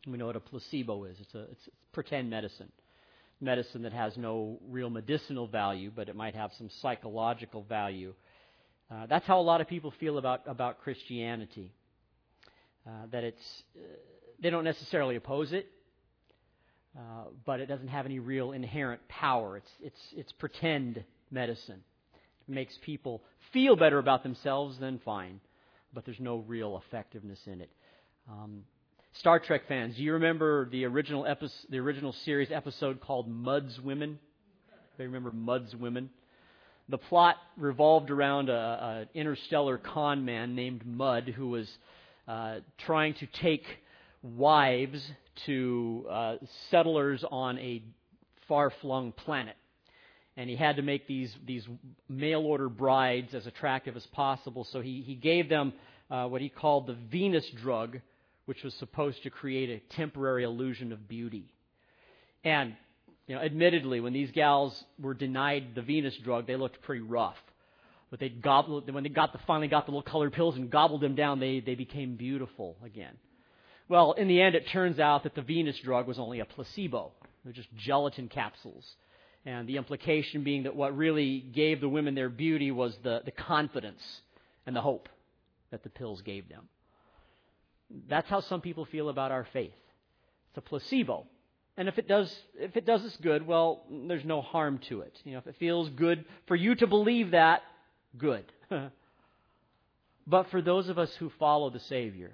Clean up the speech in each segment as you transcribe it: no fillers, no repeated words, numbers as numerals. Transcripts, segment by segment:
We know what a placebo is. It's pretend medicine. Medicine that has no real medicinal value, but it might have some psychological value. That's how a lot of people feel about Christianity. That they don't necessarily oppose it, but it doesn't have any real inherent power. It's pretend medicine. It makes people feel better about themselves, then fine, but there's no real effectiveness in it. Star Trek fans, do you remember the original series episode called Mudd's Women? They remember Mudd's Women? The plot revolved around an interstellar con man named Mudd who was trying to take wives to settlers on a far-flung planet. And he had to make these mail-order brides as attractive as possible, so he gave them what he called the Venus drug, which was supposed to create a temporary illusion of beauty. And, admittedly, when these gals were denied the Venus drug, they looked pretty rough. But when they finally got the little colored pills and gobbled them down, they became beautiful again. Well, in the end, it turns out that the Venus drug was only a placebo. They were just gelatin capsules. And the implication being that what really gave the women their beauty was the confidence and the hope that the pills gave them. That's how some people feel about our faith. It's a placebo. And if it does us good, well, there's no harm to it. If it feels good for you to believe that, good. But for those of us who follow the Savior,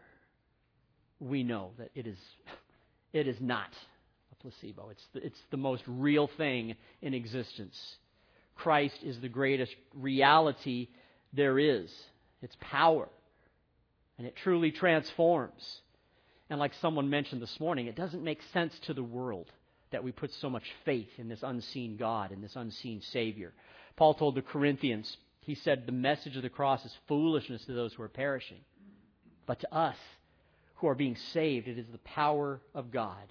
we know that it is not a placebo. It's the most real thing in existence. Christ is the greatest reality there is. It's power. And it truly transforms. And like someone mentioned this morning, it doesn't make sense to the world that we put so much faith in this unseen God, in this unseen Savior. Paul told the Corinthians, he said, the message of the cross is foolishness to those who are perishing. But to us who are being saved, it is the power of God.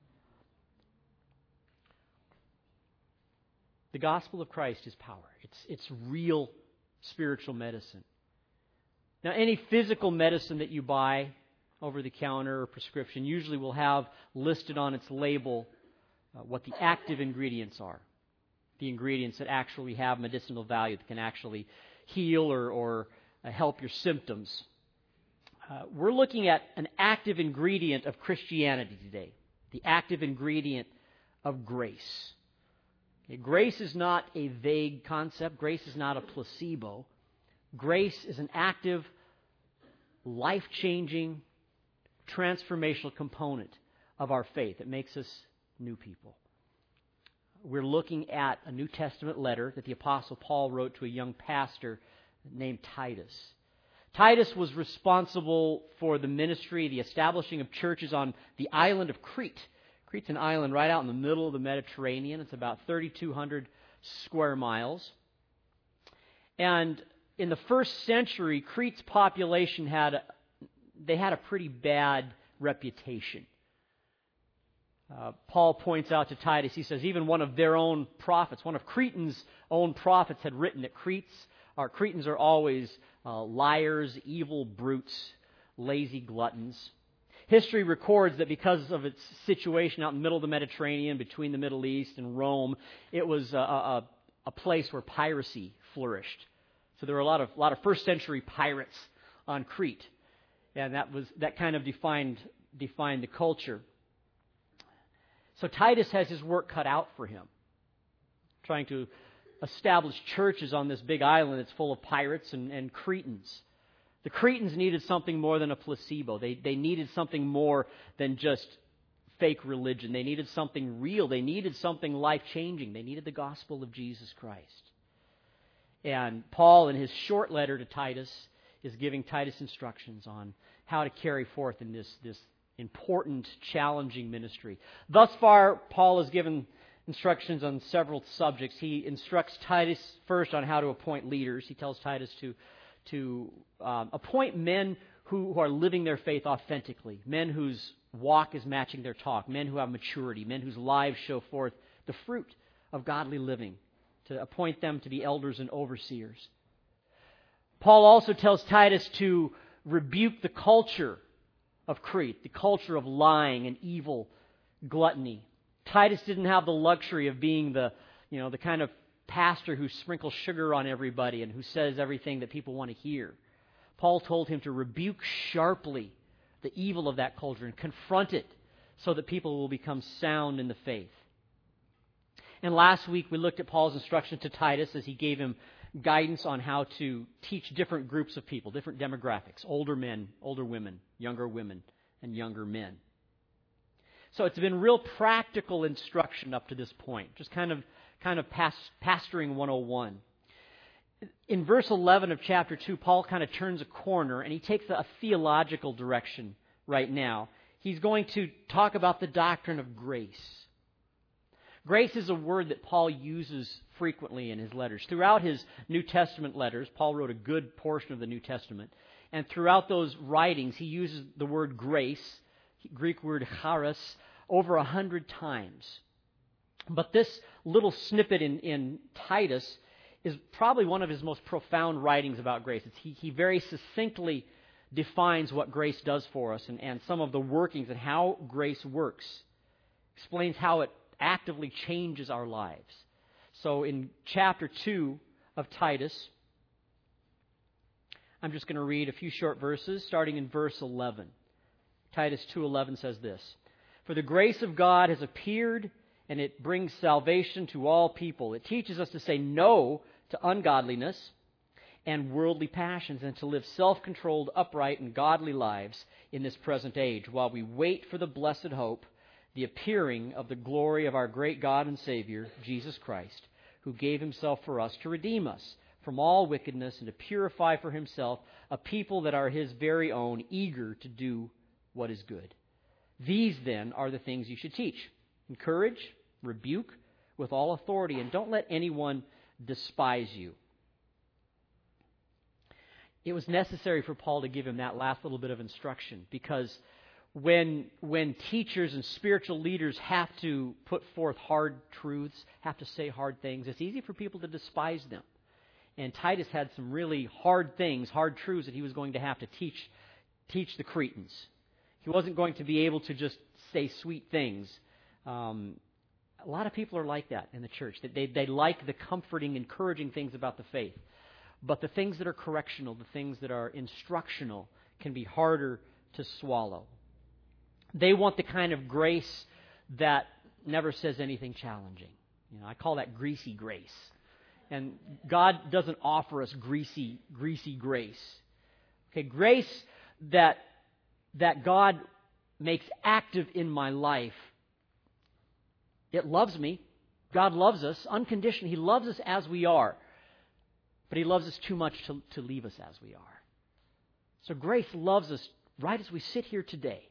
The gospel of Christ is power. It's real spiritual medicine. Now, any physical medicine that you buy over the counter or prescription usually will have listed on its label what the active ingredients are. The ingredients that actually have medicinal value, that can actually heal or help your symptoms. We're looking at an active ingredient of Christianity today. The active ingredient of grace. Okay, grace is not a vague concept. Grace is not a placebo. Grace is an active, life-changing, transformational component of our faith. It makes us new people. We're looking at a New Testament letter that the Apostle Paul wrote to a young pastor named Titus. Titus was responsible for the ministry, the establishing of churches on the island of Crete. Crete's an island right out in the middle of the Mediterranean. It's about 3,200 square miles. And in the first century, Crete's population had a pretty bad reputation. Paul points out to Titus, he says, even one of their own prophets, one of Cretans' own prophets had written that Cretans are always liars, evil brutes, lazy gluttons. History records that because of its situation out in the middle of the Mediterranean, between the Middle East and Rome, it was a place where piracy flourished. So there were a lot of first century pirates on Crete, and that kind of defined the culture. So Titus has his work cut out for him, trying to establish churches on this big island that's full of pirates and Cretans. The Cretans needed something more than a placebo. They needed something more than just fake religion. They needed something real. They needed something life-changing. They needed the gospel of Jesus Christ. And Paul, in his short letter to Titus, is giving Titus instructions on how to carry forth in this important, challenging ministry. Thus far, Paul has given instructions on several subjects. He instructs Titus first on how to appoint leaders. He tells Titus to appoint men who are living their faith authentically, men whose walk is matching their talk, men who have maturity, men whose lives show forth the fruit of godly living, to appoint them to be elders and overseers. Paul also tells Titus to rebuke the culture of Crete, the culture of lying and evil, gluttony. Titus didn't have the luxury of being the kind of pastor who sprinkles sugar on everybody and who says everything that people want to hear. Paul told him to rebuke sharply the evil of that culture and confront it so that people will become sound in the faith. And last week we looked at Paul's instruction to Titus as he gave him guidance on how to teach different groups of people, different demographics, older men, older women, and younger men. So it's been real practical instruction up to this point, just kind of pastoring 101. In verse 11 of chapter 2, Paul kind of turns a corner and he takes a theological direction right now. He's going to talk about the doctrine of grace. Grace is a word that Paul uses frequently in his letters. Throughout his New Testament letters, Paul wrote a good portion of the New Testament, and throughout those writings he uses the word grace, Greek word charis, over 100 times. But this little snippet in Titus is probably one of his most profound writings about grace. He very succinctly defines what grace does for us and some of the workings and how grace works. Explains how it actively changes our lives. So in chapter 2 of Titus, I'm just going to read a few short verses, starting in verse 11. Titus 2:11 says this, "For the grace of God has appeared, and it brings salvation to all people. It teaches us to say no to ungodliness and worldly passions, and to live self-controlled, upright, and godly lives in this present age, while we wait for the blessed hope, the appearing of the glory of our great God and Savior, Jesus Christ, who gave himself for us to redeem us from all wickedness and to purify for himself a people that are his very own, eager to do what is good. These, then, are the things you should teach. Encourage, rebuke with all authority, and don't let anyone despise you." It was necessary for Paul to give him that last little bit of instruction, because when teachers and spiritual leaders have to put forth hard truths, have to say hard things, it's easy for people to despise them. And Titus had some really hard things, hard truths that he was going to have to teach the Cretans. He wasn't going to be able to just say sweet things. A lot of people are like that in the church. They like the comforting, encouraging things about the faith. But the things that are correctional, the things that are instructional, can be harder to swallow. They want the kind of grace that never says anything challenging. I call that greasy grace. And God doesn't offer us greasy grace. Okay, grace that God makes active in my life. It loves me. God loves us unconditionally. He loves us as we are. But he loves us too much to leave us as we are. So grace loves us right as we sit here today.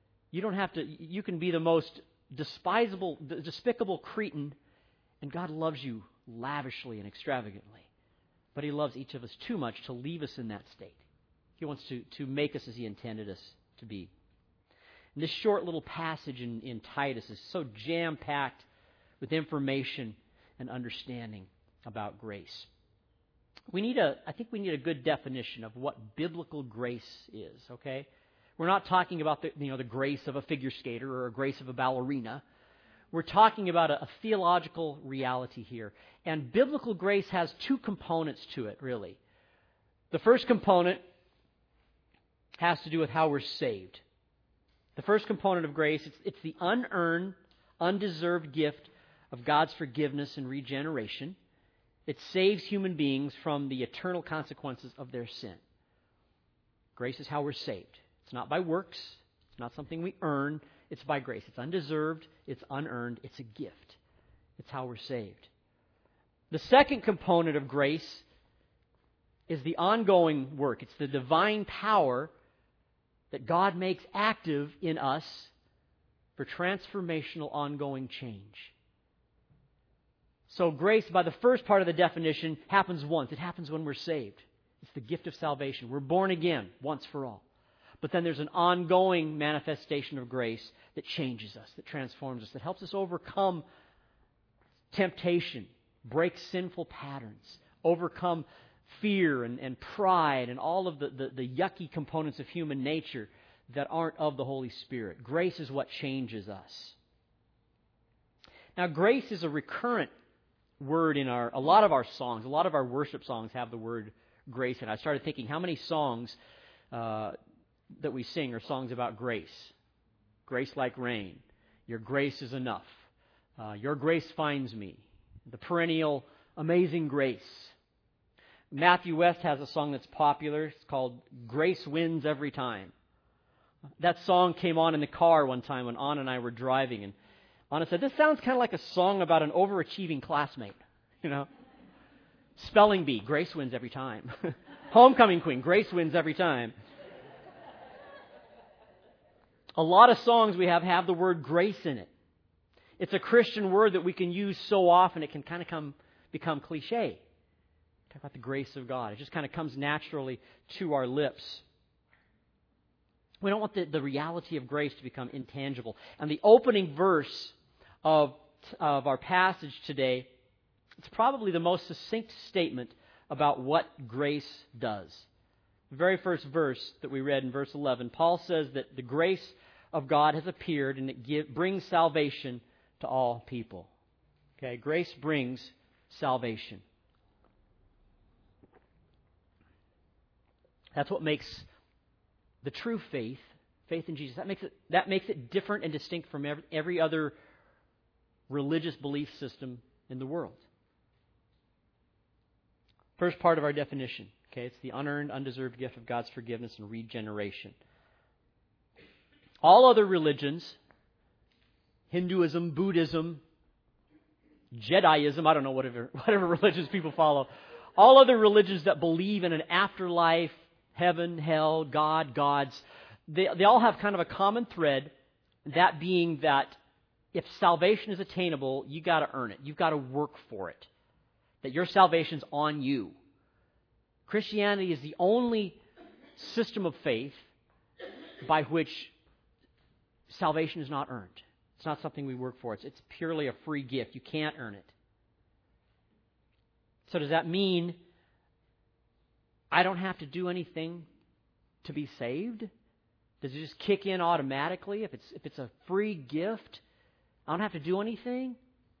You can be the most despicable Cretan, and God loves you lavishly and extravagantly. But he loves each of us too much to leave us in that state. He wants to make us as he intended us to be. And this short little passage in Titus is so jam-packed with information and understanding about grace. I think we need a good definition of what biblical grace is, okay? We're not talking about the grace of a figure skater or a grace of a ballerina. We're talking about a theological reality here. And biblical grace has two components to it, really. The first component has to do with how we're saved. The first component of grace, it's the unearned, undeserved gift of God's forgiveness and regeneration. It saves human beings from the eternal consequences of their sin. Grace is how we're saved. It's not by works. It's not something we earn. It's by grace. It's undeserved. It's unearned. It's a gift. It's how we're saved. The second component of grace is the ongoing work. It's the divine power that God makes active in us for transformational, ongoing change. So grace, by the first part of the definition, happens once. It happens when we're saved. It's the gift of salvation. We're born again once for all. But then there's an ongoing manifestation of grace that changes us, that transforms us, that helps us overcome temptation, break sinful patterns, overcome fear and pride and all of the yucky components of human nature that aren't of the Holy Spirit. Grace is what changes us. Now, grace is a recurrent word in a lot of our songs. A lot of our worship songs have the word grace in it. I started thinking, how many songs that we sing are songs about grace? Grace like rain. Your grace is enough. Your grace finds me. The perennial amazing grace. Matthew West has a song that's popular. It's called Grace Wins Every Time. That song came on in the car one time when Anna and I were driving, and Anna said, "This sounds kind of like a song about an overachieving classmate." You know? Spelling bee, grace wins every time. Homecoming queen, grace wins every time. A lot of songs we have the word grace in it. It's a Christian word that we can use so often it can kind of become cliche. Talk about the grace of God. It just kind of comes naturally to our lips. We don't want the reality of grace to become intangible. And the opening verse of our passage today, it's probably the most succinct statement about what grace does. The very first verse that we read in verse 11, Paul says that the grace of God has appeared and it brings salvation to all people. Okay, grace brings salvation. That's what makes the true faith in Jesus, that makes it different and distinct from every other religious belief system in the world. First part of our definition, okay, it's the unearned, undeserved gift of God's forgiveness and regeneration. All other religions, Hinduism, Buddhism, Jediism, I don't know, whatever religions people follow, all other religions that believe in an afterlife, heaven, hell, God, gods, they all have kind of a common thread, that being that if salvation is attainable, you got to earn it. You've got to work for it. That your salvation's on you. Christianity is the only system of faith by which salvation is not earned. It's not something we work for. It's purely a free gift. You can't earn it. So does that mean I don't have to do anything to be saved? Does it just kick in automatically? If it's a free gift, I don't have to do anything?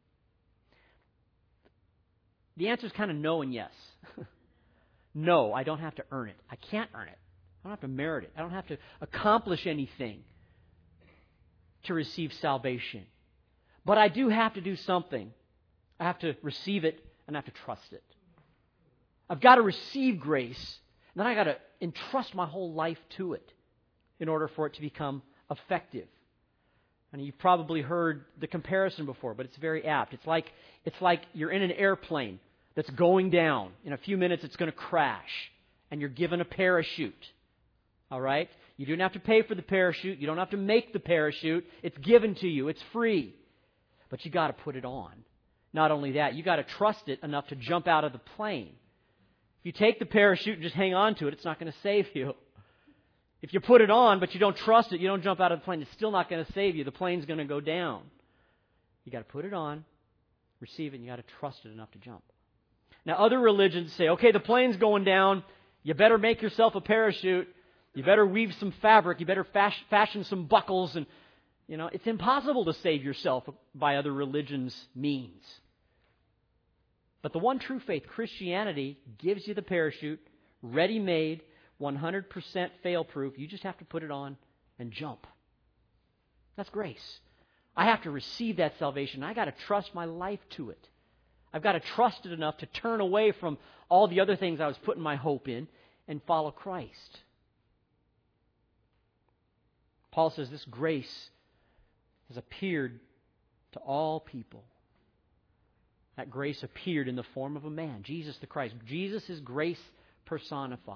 The answer is kind of no and yes. No, I don't have to earn it. I can't earn it. I don't have to merit it. I don't have to accomplish anything to receive salvation. But I do have to do something. I have to receive it and I have to trust it. I've got to receive grace, and then I've got to entrust my whole life to it in order for it to become effective. And you've probably heard the comparison before, but it's very apt. It's like you're in an airplane that's going down. In a few minutes, it's going to crash, and you're given a parachute. All right? You don't have to pay for the parachute. You don't have to make the parachute. It's given to you. It's free. But you got to put it on. Not only that, you got to trust it enough to jump out of the plane. If you take the parachute and just hang on to it, it's not going to save you. If you put it on, but you don't trust it, you don't jump out of the plane, it's still not going to save you. The plane's going to go down. You got to put it on, receive it, and you got to trust it enough to jump. Now, other religions say, okay, the plane's going down. You better make yourself a parachute. You better weave some fabric. You better fashion some buckles. And, it's impossible to save yourself by other religions' means. But the one true faith, Christianity, gives you the parachute, ready-made, 100% fail-proof. You just have to put it on and jump. That's grace. I have to receive that salvation. I got to trust my life to it. I've got to trust it enough to turn away from all the other things I was putting my hope in and follow Christ. Paul says this grace has appeared to all people. That grace appeared in the form of a man, Jesus the Christ. Jesus is grace personified.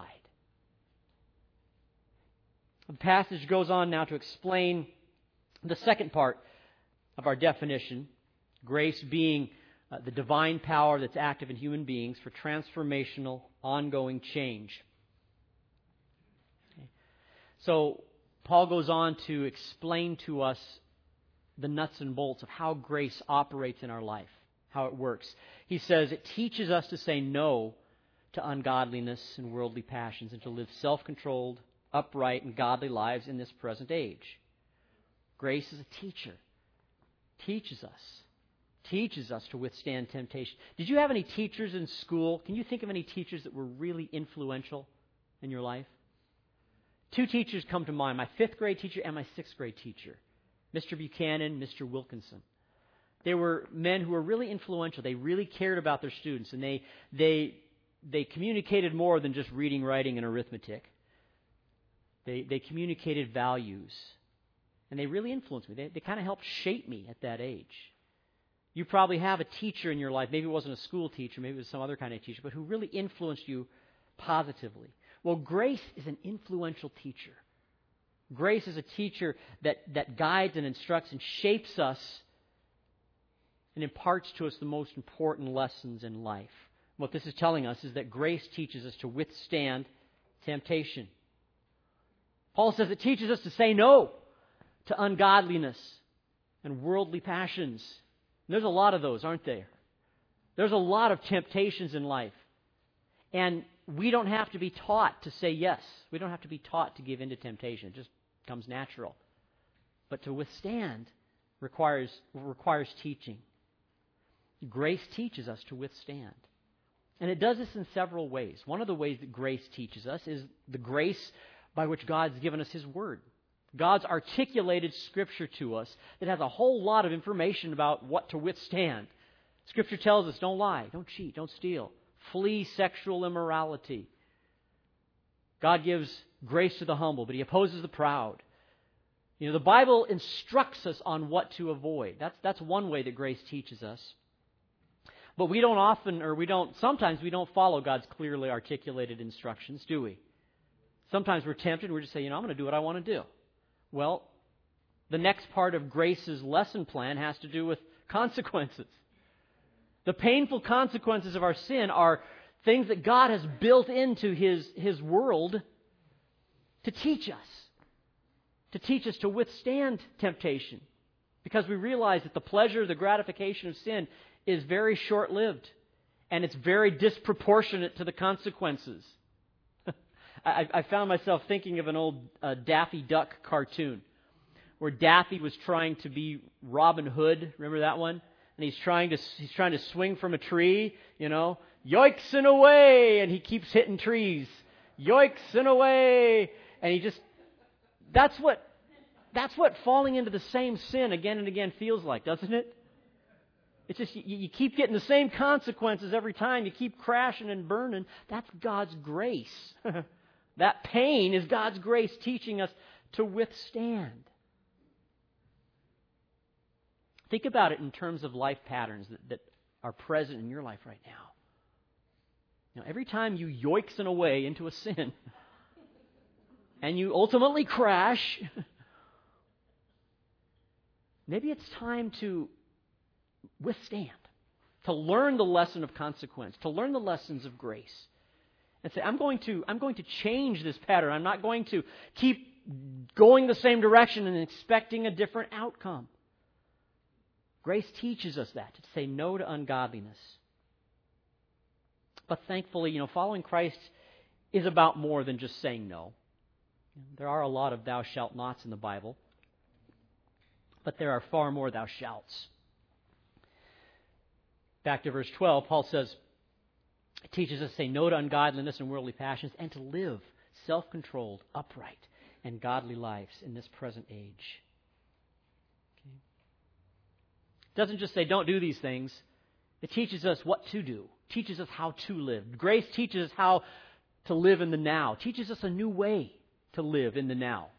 The passage goes on now to explain the second part of our definition, grace being the divine power that's active in human beings for transformational, ongoing change. Okay. So, Paul goes on to explain to us the nuts and bolts of how grace operates in our life, how it works. He says it teaches us to say no to ungodliness and worldly passions and to live self-controlled, upright, and godly lives in this present age. Grace is a teacher. Teaches us to withstand temptation. Did you have any teachers in school? Can you think of any teachers that were really influential in your life? Two teachers come to mind, my 5th grade teacher and my 6th grade teacher, Mr. Buchanan, Mr. Wilkinson. They were men who were really influential. They really cared about their students, and they communicated more than just reading, writing, and arithmetic. They communicated values, and they really influenced me. They kind of helped shape me at that age. You probably have a teacher in your life, maybe it wasn't a school teacher, maybe it was some other kind of teacher, but who really influenced you positively. Well, grace is an influential teacher. Grace is a teacher that guides and instructs and shapes us and imparts to us the most important lessons in life. What this is telling us is that grace teaches us to withstand temptation. Paul says it teaches us to say no to ungodliness and worldly passions. And there's a lot of those, aren't there? There's a lot of temptations in life. And we don't have to be taught to say yes. We don't have to be taught to give in to temptation. It just comes natural. But to withstand requires teaching. Grace teaches us to withstand. And it does this in several ways. One of the ways that grace teaches us is the grace by which God's given us His Word. God's articulated Scripture to us that has a whole lot of information about what to withstand. Scripture tells us, don't lie, don't cheat, don't steal, flee sexual immorality. God gives grace to the humble, but He opposes the proud. You know, the Bible instructs us on what to avoid. That's one way that grace teaches us. But sometimes we don't follow God's clearly articulated instructions, do we? Sometimes we're tempted, we're just saying, I'm going to do what I want to do. Well, the next part of Grace's lesson plan has to do with consequences. The painful consequences of our sin are things that God has built into His world to teach us to withstand temptation. Because we realize that the pleasure, the gratification of sin is very short-lived, and it's very disproportionate to the consequences. I found myself thinking of an old Daffy Duck cartoon where Daffy was trying to be Robin Hood. Remember that one? And he's trying to swing from a tree, yoicks and away, and he keeps hitting trees. Yoicks and away, and that's what falling into the same sin again and again feels like, doesn't it? It's just you keep getting the same consequences every time. You keep crashing and burning. That's God's grace. That pain is God's grace teaching us to withstand. Think about it in terms of life patterns that are present in your life right now. Every time you yoicks and away into a sin, and you ultimately crash, maybe it's time to withstand, to learn the lesson of consequence, to learn the lessons of grace. And say, I'm going to change this pattern. I'm not going to keep going the same direction and expecting a different outcome. Grace teaches us that, to say no to ungodliness. But thankfully, following Christ is about more than just saying no. There are a lot of thou shalt nots in the Bible, but there are far more thou shalts. Back to verse 12, Paul says, it teaches us to say no to ungodliness and worldly passions and to live self-controlled, upright, and godly lives in this present age. Okay. It doesn't just say don't do these things. It teaches us what to do. It teaches us how to live. Grace teaches us how to live in the now. It teaches us a new way to live in the now.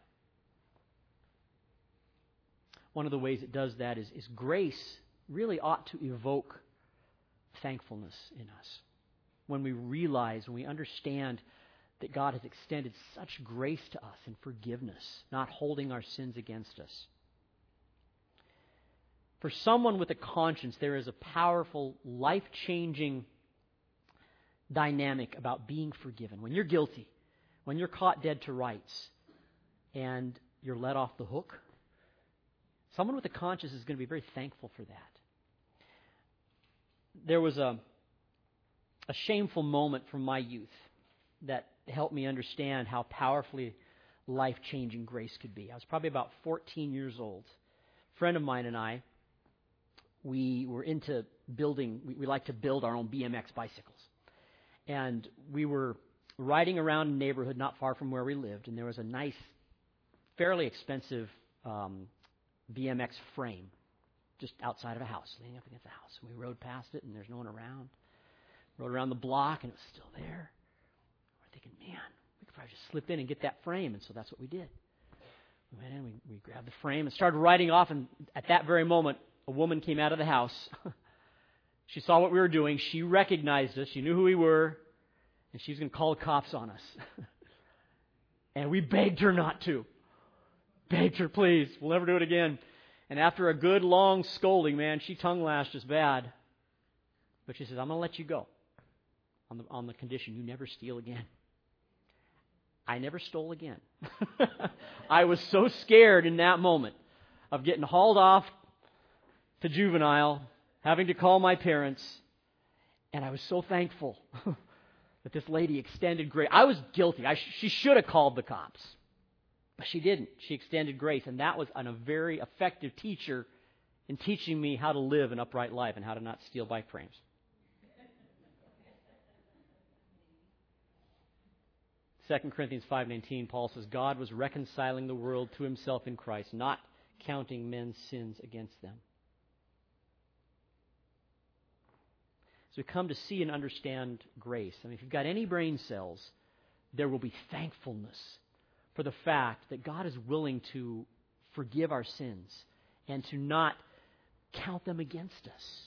One of the ways it does that is grace really ought to evoke thankfulness in us. When we understand that God has extended such grace to us in forgiveness, not holding our sins against us. For someone with a conscience, there is a powerful, life-changing dynamic about being forgiven. When you're guilty, when you're caught dead to rights, and you're let off the hook, someone with a conscience is going to be very thankful for that. There was a shameful moment from my youth that helped me understand how powerfully life-changing grace could be. I was probably about 14 years old. A friend of mine and I, we were into building, we like to build our own BMX bicycles. And we were riding around a neighborhood not far from where we lived, and there was a nice, fairly expensive BMX frame just outside of a house, leaning up against a house. And we rode past it, and there's no one around. Rode around the block, and it was still there. We're thinking, man, we could probably just slip in and get that frame, and so that's what we did. We went in, we grabbed the frame and started riding off, and at that very moment, a woman came out of the house. She saw what we were doing. She recognized us. She knew who we were, and she was going to call the cops on us. And we begged her not to. Begged her, please, we'll never do it again. And after a good long scolding, man, she tongue lashed us bad. But she says, I'm going to let you go on the condition you never steal again. I never stole again. I was so scared in that moment of getting hauled off to juvenile, having to call my parents, and I was so thankful that this lady extended grace. I was guilty. She should have called the cops, but she didn't. She extended grace, and that was a very effective teacher in teaching me how to live an upright life and how to not steal bike frames. 2 Corinthians 5:19, Paul says, God was reconciling the world to himself in Christ, not counting men's sins against them. So we come to see and understand grace. I mean, if you've got any brain cells, there will be thankfulness for the fact that God is willing to forgive our sins and to not count them against us.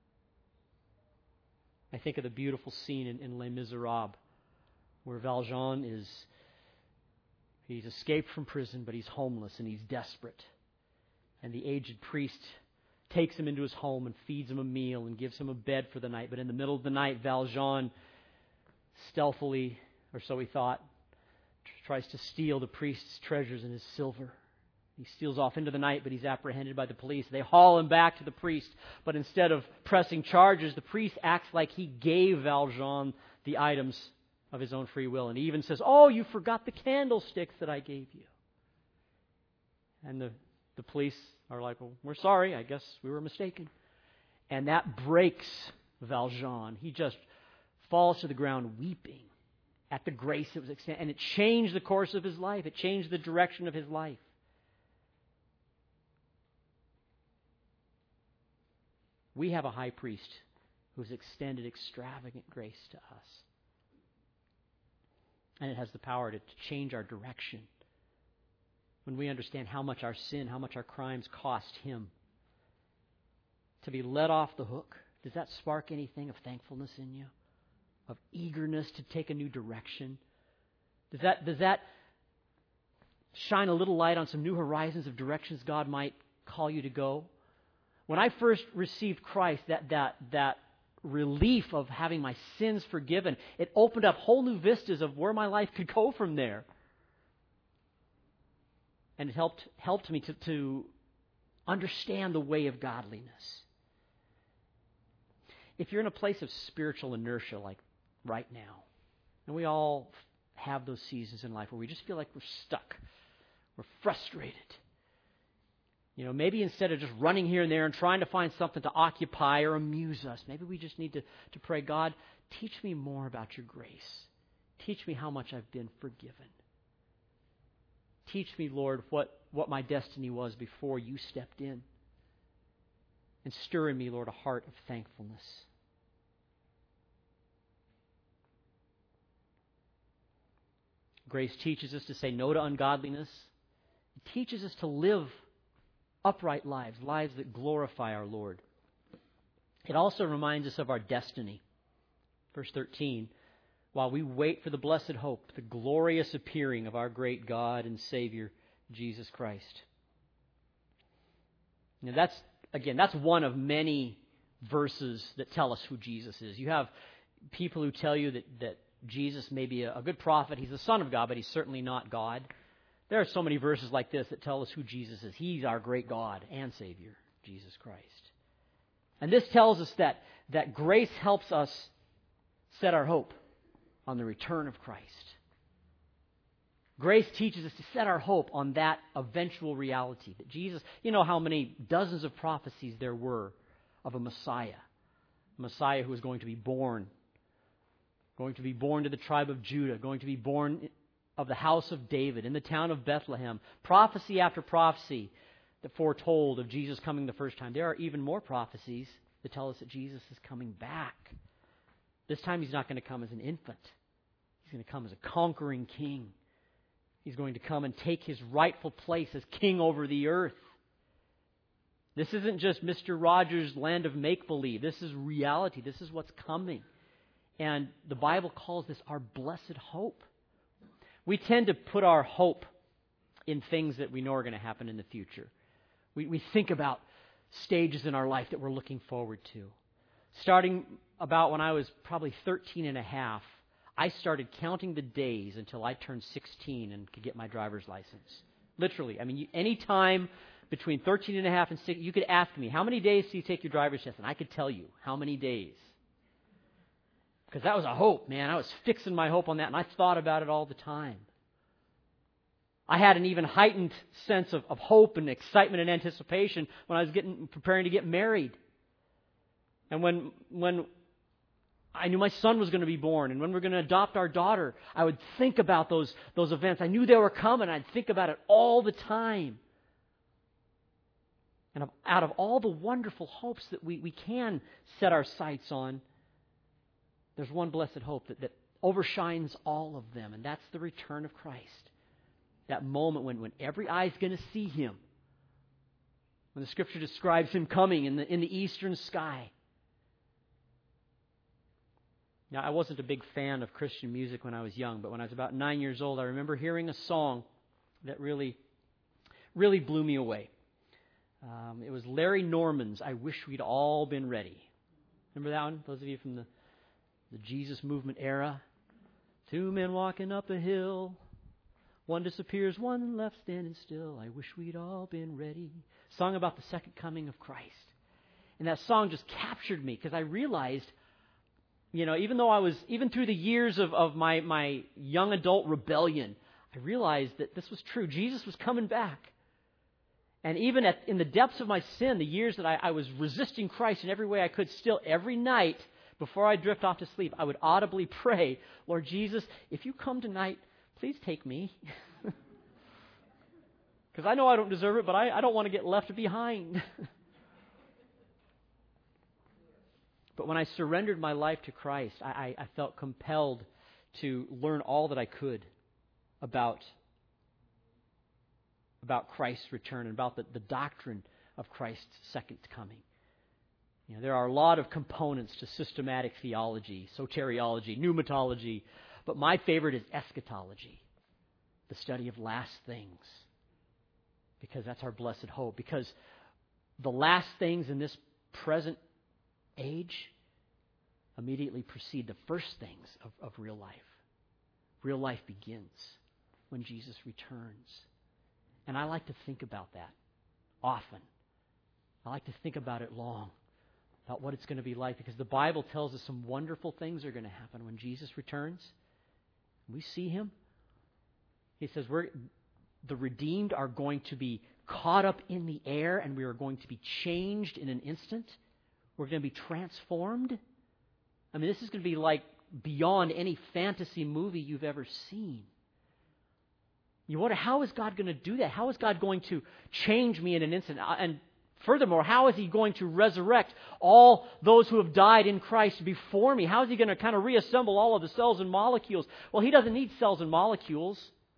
I think of the beautiful scene in Les Miserables, where Valjean he's escaped from prison, but he's homeless and he's desperate. And the aged priest takes him into his home and feeds him a meal and gives him a bed for the night. But in the middle of the night, Valjean stealthily, or so he thought, tries to steal the priest's treasures and his silver. He steals off into the night, but he's apprehended by the police. They haul him back to the priest, but instead of pressing charges, the priest acts like he gave Valjean the items of his own free will. And he even says, oh, you forgot the candlesticks that I gave you. And the police are like, well, we're sorry. I guess we were mistaken. And that breaks Valjean. He just falls to the ground weeping at the grace that was extended. And it changed the course of his life. It changed the direction of his life. We have a high priest who's extended extravagant grace to us. And it has the power to change our direction. When we understand how much our sin, how much our crimes cost him. To be let off the hook, does that spark anything of thankfulness in you? Of eagerness to take a new direction? Does that shine a little light on some new horizons of directions God might call you to go? When I first received Christ, that relief of having my sins forgiven, it opened up whole new vistas of where my life could go from there. And it helped me to understand the way of godliness. If you're in a place of spiritual inertia like right now, and we all have those seasons in life where we just feel like we're stuck, we're frustrated. You know, maybe instead of just running here and there and trying to find something to occupy or amuse us, maybe we just need to pray, God, teach me more about your grace. Teach me how much I've been forgiven. Teach me, Lord, what my destiny was before you stepped in. And stir in me, Lord, a heart of thankfulness. Grace teaches us to say no to ungodliness. It teaches us to live upright lives, lives that glorify our Lord. It also reminds us of our destiny. Verse 13, while we wait for the blessed hope, the glorious appearing of our great God and Savior, Jesus Christ. Now that's one of many verses that tell us who Jesus is. You have people who tell you that Jesus may be a good prophet, he's the Son of God, but he's certainly not God. There are so many verses like this that tell us who Jesus is. He's our great God and Savior, Jesus Christ. And this tells us that grace helps us set our hope on the return of Christ. Grace teaches us to set our hope on that eventual reality, that Jesus, you know how many dozens of prophecies there were of a Messiah who was going to be born to the tribe of Judah, going to be born of the house of David, in the town of Bethlehem. Prophecy after prophecy that foretold of Jesus coming the first time. There are even more prophecies that tell us that Jesus is coming back. This time He's not going to come as an infant. He's going to come as a conquering king. He's going to come and take His rightful place as king over the earth. This isn't just Mr. Rogers' land of make-believe. This is reality. This is what's coming. And the Bible calls this our blessed hope. We tend to put our hope in things that we know are going to happen in the future. We think about stages in our life that we're looking forward to. Starting about when I was probably 13 and a half, I started counting the days until I turned 16 and could get my driver's license. Literally. I mean, any time between 13 and a half and 6, you could ask me, how many days do you take your driver's test? And I could tell you how many days. Because that was a hope, man. I was fixing my hope on that, and I thought about it all the time. I had an even heightened sense of hope and excitement and anticipation when I was preparing to get married. And when I knew my son was going to be born, and when we were going to adopt our daughter, I would think about those events. I knew they were coming. I'd think about it all the time. And out of all the wonderful hopes that we can set our sights on, there's one blessed hope that overshines all of them, and that's the return of Christ. That moment when every eye is going to see Him. When the Scripture describes Him coming in the eastern sky. Now, I wasn't a big fan of Christian music when I was young, but when I was about 9 years old, I remember hearing a song that really, really blew me away. It was Larry Norman's "I Wish We'd All Been Ready." Remember that one? Those of you from the Jesus movement era. Two men walking up a hill. One disappears, one left standing still. I wish we'd all been ready. Song about the second coming of Christ. And that song just captured me because I realized, even through the years of my young adult rebellion, I realized that this was true. Jesus was coming back. And even in the depths of my sin, the years that I was resisting Christ in every way I could, still every night, before I drift off to sleep, I would audibly pray, Lord Jesus, if you come tonight, please take me. Because I know I don't deserve it, but I don't want to get left behind. But when I surrendered my life to Christ, I felt compelled to learn all that I could about Christ's return and about the doctrine of Christ's second coming. There are a lot of components to systematic theology, soteriology, pneumatology, but my favorite is eschatology, the study of last things, because that's our blessed hope. Because the last things in this present age immediately precede the first things of real life. Real life begins when Jesus returns. And I like to think about that often. I like to think about it long, about what it's going to be like, because the Bible tells us some wonderful things are going to happen when Jesus returns. We see Him. He says the redeemed are going to be caught up in the air, and we are going to be changed in an instant. We're going to be transformed. I mean, this is going to be like beyond any fantasy movie you've ever seen. You wonder, how is God going to do that? How is God going to change me in an instant? And furthermore, how is He going to resurrect all those who have died in Christ before me? How is He going to kind of reassemble all of the cells and molecules? Well, He doesn't need cells and molecules.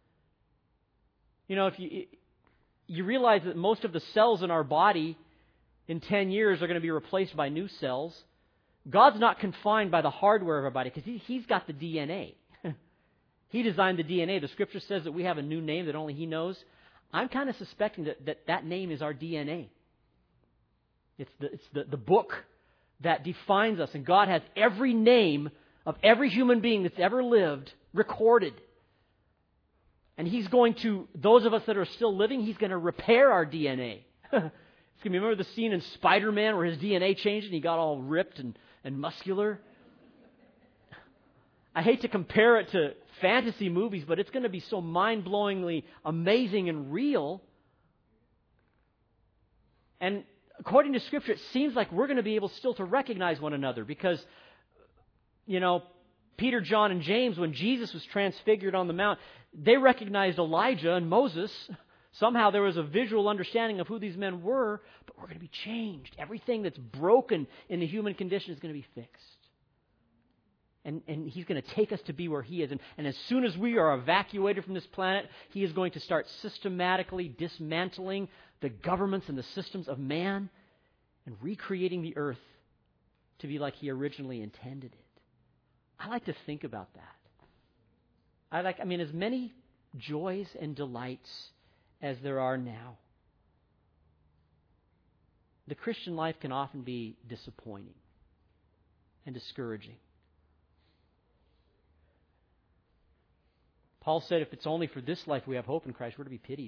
If you realize that most of the cells in our body in 10 years are going to be replaced by new cells. God's not confined by the hardware of our body because He's got the DNA. He designed the DNA. The Scripture says that we have a new name that only He knows. I'm kind of suspecting that name is our DNA. It's the book that defines us. And God has every name of every human being that's ever lived recorded. And He's going to, those of us that are still living, He's going to repair our DNA. Remember the scene in Spider-Man where his DNA changed and he got all ripped and muscular? I hate to compare it to fantasy movies, but it's going to be so mind-blowingly amazing and real. And according to Scripture, it seems like we're going to be able still to recognize one another because, Peter, John, and James, when Jesus was transfigured on the mount, they recognized Elijah and Moses. Somehow there was a visual understanding of who these men were, but we're going to be changed. Everything that's broken in the human condition is going to be fixed. And He's going to take us to be where He is. And as soon as we are evacuated from this planet, He is going to start systematically dismantling the governments and the systems of man and recreating the earth to be like He originally intended it. I like to think about that. As many joys and delights as there are now, the Christian life can often be disappointing and discouraging. Paul said if it's only for this life we have hope in Christ, we're to be pitied.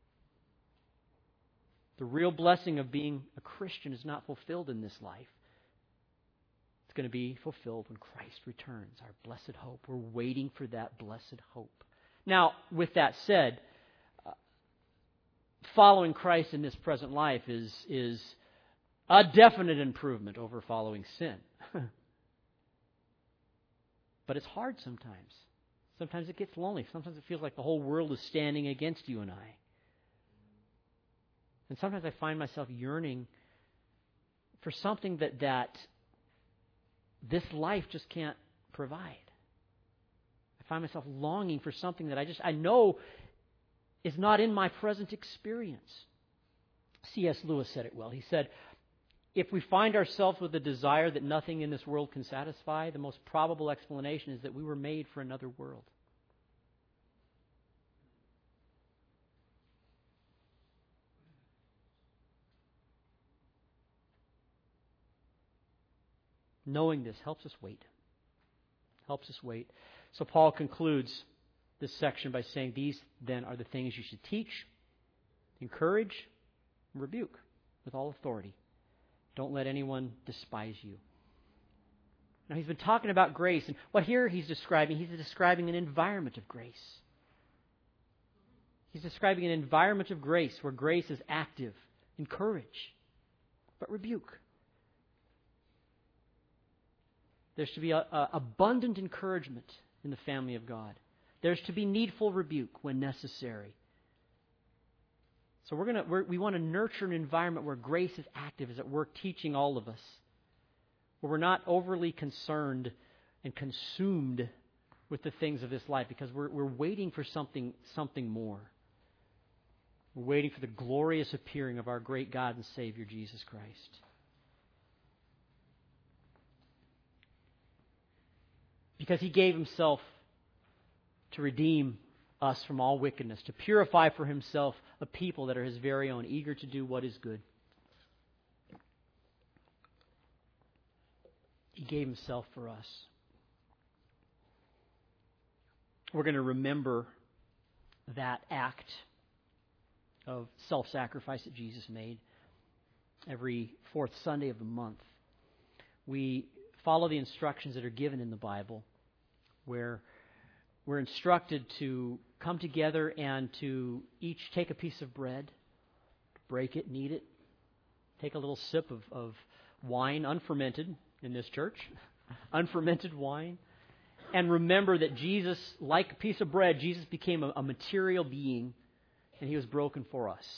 The real blessing of being a Christian is not fulfilled in this life. It's going to be fulfilled when Christ returns, our blessed hope. We're waiting for that blessed hope. Now, with that said, following Christ in this present life is a definite improvement over following sin. But it's hard sometimes. Sometimes it gets lonely. Sometimes it feels like the whole world is standing against you and I. And sometimes I find myself yearning for something that this life just can't provide. I find myself longing for something that I know is not in my present experience. C.S. Lewis said it well. He said, if we find ourselves with a desire that nothing in this world can satisfy, the most probable explanation is that we were made for another world. Knowing this helps us wait. So Paul concludes this section by saying, these then are the things you should teach, encourage, and rebuke with all authority. Don't let anyone despise you. Now he's been talking about grace, and what here he's describing an environment of grace. He's describing an environment of grace where grace is active. Encourage, but rebuke. There's to be abundant encouragement in the family of God. There's to be needful rebuke when necessary. So we want to nurture an environment where grace is active, is at work teaching all of us. Where we're not overly concerned and consumed with the things of this life because we're waiting for something more. We're waiting for the glorious appearing of our great God and Savior, Jesus Christ. Because He gave Himself to redeem us from all wickedness, to purify for Himself a people that are His very own, eager to do what is good. He gave Himself for us. We're going to remember that act of self-sacrifice that Jesus made every fourth Sunday of the month. We follow the instructions that are given in the Bible, where we're instructed to come together and to each take a piece of bread, break it and eat it, take a little sip of wine, unfermented in this church, unfermented wine, and remember that Jesus, like a piece of bread, Jesus became a material being, and He was broken for us.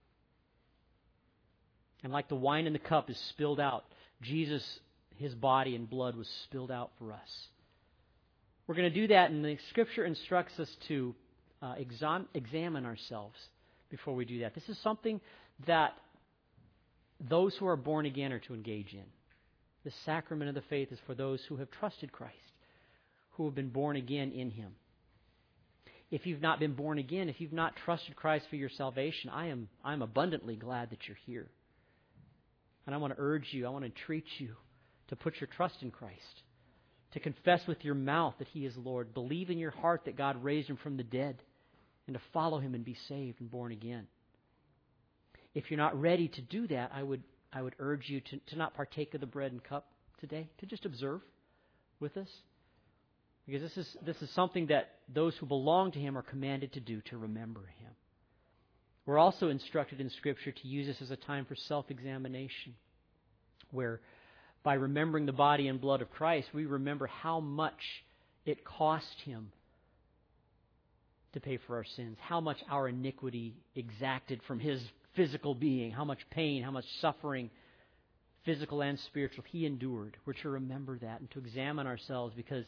And like the wine in the cup is spilled out, Jesus, His body and blood was spilled out for us. We're going to do that, and the Scripture instructs us to examine ourselves before we do that. This is something that those who are born again are to engage in. The sacrament of the faith is for those who have trusted Christ, who have been born again in Him. If you've not been born again, if you've not trusted Christ for your salvation, I'm abundantly glad that you're here. And I want to urge you, I want to entreat you to put your trust in Christ, to confess with your mouth that He is Lord, believe in your heart that God raised Him from the dead, and to follow Him and be saved and born again. If you're not ready to do that, I would urge you to not partake of the bread and cup today, to just observe with us. Because this is something that those who belong to Him are commanded to do, to remember Him. We're also instructed in Scripture to use this as a time for self-examination, where by remembering the body and blood of Christ, we remember how much it cost Him to pay for our sins, how much our iniquity exacted from His physical being, how much pain, how much suffering, physical and spiritual, He endured. We're to remember that and to examine ourselves, because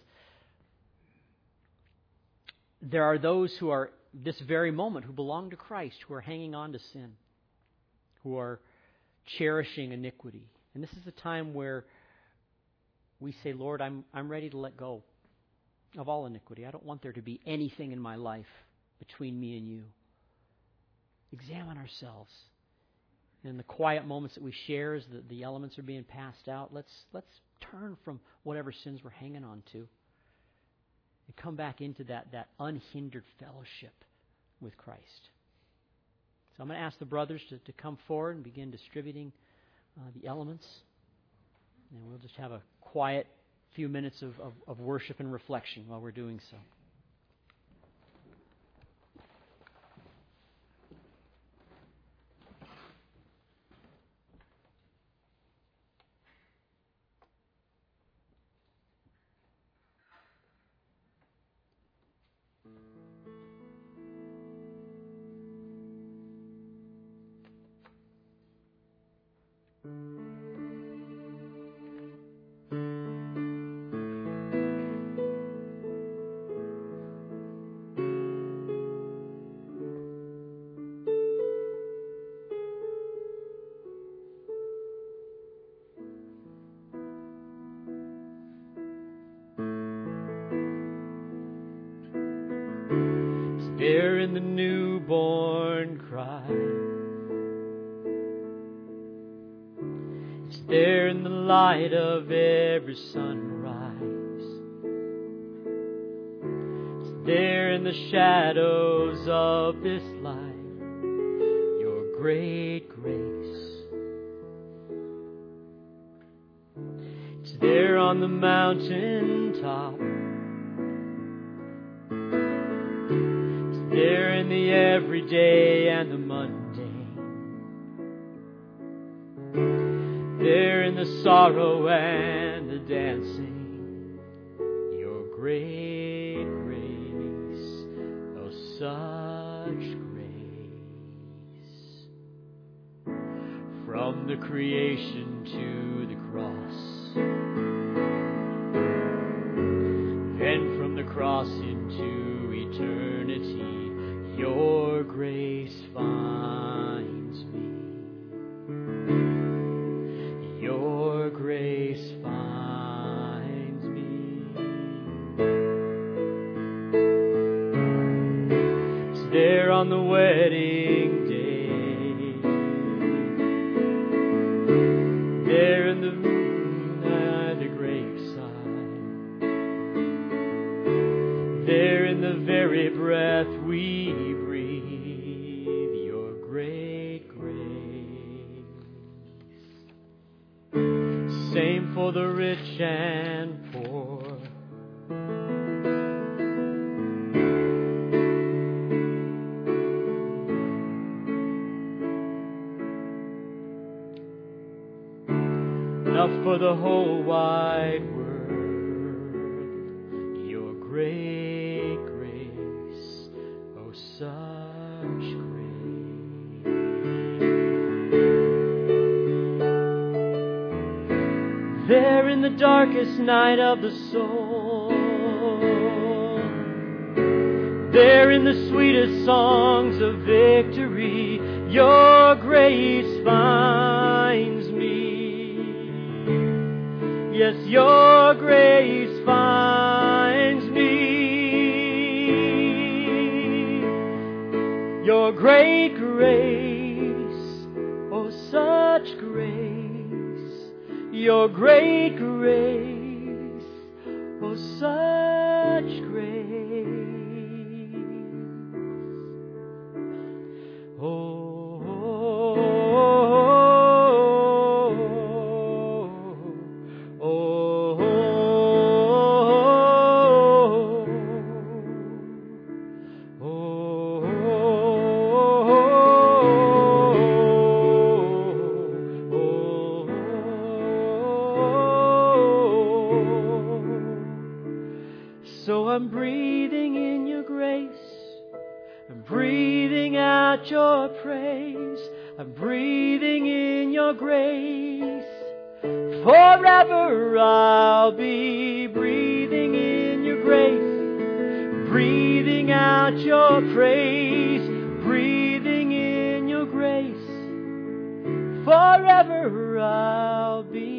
there are those who are, this very moment, who belong to Christ, who are hanging on to sin, who are cherishing iniquity. And this is a time where we say, Lord, I'm ready to let go of all iniquity. I don't want there to be anything in my life between me and you. Examine ourselves. In the quiet moments that we share as the elements are being passed out, let's turn from whatever sins we're hanging on to and come back into that unhindered fellowship with Christ. So I'm going to ask the brothers to come forward and begin distributing the elements. And we'll just have a quiet few minutes of worship and reflection while we're doing so. There in the newborn cry, it's there in the light of every sunrise, it's there in the shadows of this life, your great grace. It's there on the mountain top, there in the everyday and the mundane, there in the sorrow and the dancing, your great grace, oh such grace. From the creation to the cross, then from the cross into eternity, your grace finds me. Your grace finds me. It's there on the wedding day, there in the graveside, there in the very breath we breathe, your great grace. Same for the rich and poor, enough for the whole wide world, your great grace, oh such grace. There in the darkest night of the soul, there in the sweetest songs of victory, your grace finds me. Yes, your grace finds me. Your great grace, oh such grace. Your great grace, oh such grace. Oh, oh, oh, oh, I'm breathing in your grace. I'm breathing out your praise. I'm breathing in your grace. Forever I'll be breathing in your grace. Breathing out your praise. Breathing in your grace. Forever I'll be